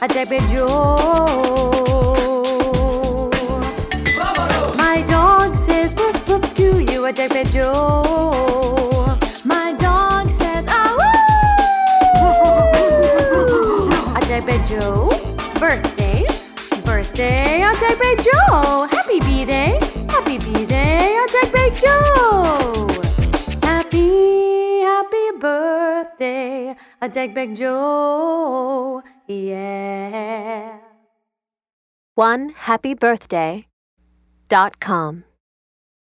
Adegbeg Joe. My dog says woof woof to you, Adegbeg Joe. My dog says ah woo. Adegbeg Joe. Birthday, birthday, Adegbeg Joe. Happy B-Day, Adegbeg Joe. Happy birthday, Adegbeg Joe. Yeah. OneHappyBirthday.com